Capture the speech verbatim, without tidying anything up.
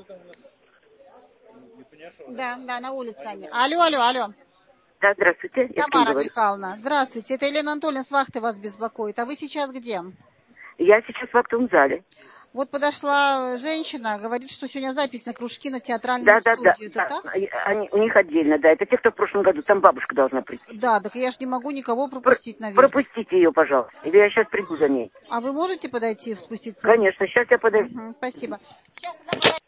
Да, да, на улице они. Алло, алло, алло. Да, здравствуйте. Тамара Михайловна, здравствуйте. Это Елена Анатольевна с вахты вас беспокоит. А вы сейчас где? Я сейчас в актовом зале. Вот подошла женщина, говорит, что сегодня запись на кружки на театральную Да, да, да, студию. Это да. так? Они, у них отдельно, да. Это те, кто в прошлом году. Там бабушка должна прийти. Да, так я ж не могу никого Про- пропустить наверх. пропустите ее, пожалуйста. Или я сейчас приду за ней. А вы можете подойти, спуститься вниз? Конечно, сейчас я подойду. Угу, спасибо. Сейчас она